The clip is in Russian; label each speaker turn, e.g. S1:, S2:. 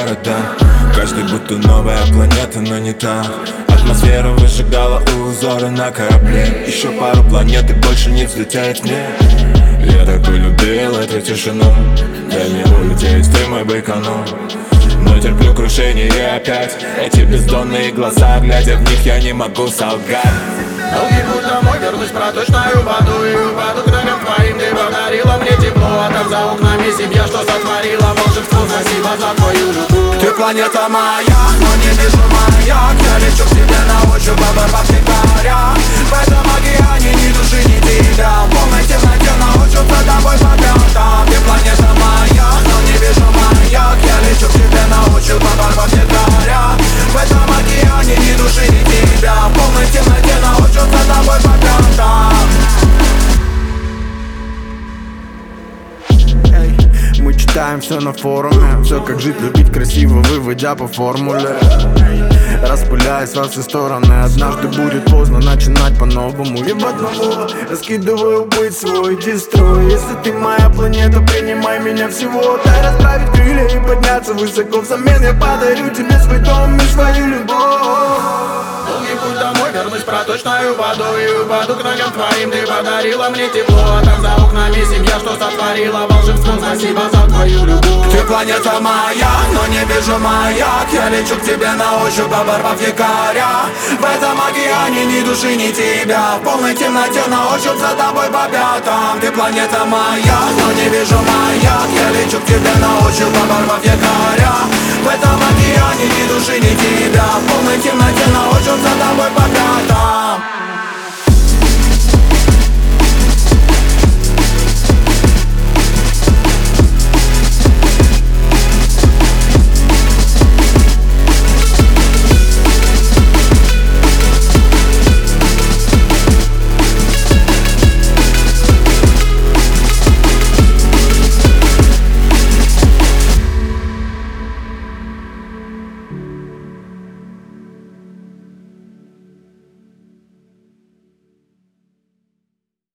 S1: города. Каждый будто новая планета, но не та. Атмосфера выжигала узоры на корабле. Еще пару планет и больше не взлетает мне. Я так полюбил эту тишину. Дай мне улететь, ты мой Байконур. Но терплю крушение и опять эти бездонные глаза, глядя в них, я не могу солгать.
S2: Долгий путь домой, вернусь в проточную воду и упаду к ногам твоим. Ты подарила мне тепло, а там за окнами семья, что сотворила волшебство. Спасибо за твою любовь. Ты планета моя, но не вижу маяк. Я лечу к тебе на ощупь, оборвав якоря. В этом океане ни души, ни тебя. В полной темноте на ощупь за тобой по пятам. Ты планета моя, но не вижу маяк. Я лечу к тебе на ощупь, оборвав якоря. В этом океане ни души, ни тебя. В полной темноте на ощупь за тобой по пятам.
S3: Мы читаем все на форуме, все как жить, любить красиво, выводя по формуле. Распыляясь во все стороны, однажды будет поздно начинать по-новому. И в одного раскидываю быть свой дестрой. Если ты моя планета, принимай меня всего. Дай расправить крылья и подняться высоко. Взамен я подарю тебе свой дом и свою любовь.
S2: Долгий путь домой, вернусь в проточную воду и упаду к ногам твоим. Ты подарила мне тепло, а там за окнами семья, что сотворила волшебство. Спасибо за твою любовь. Ты планета моя, но не вижу маяк. Я лечу к тебе на ощупь, оборвав якоря. В этом океане ни души, ни тебя. В полной темноте на ощупь за тобой по пятам. Ты планета моя, но не вижу маяк. Я лечу к тебе на ощупь, оборвав якоря. В этом океане ни души, ни тебя. В полной темноте на ощупь за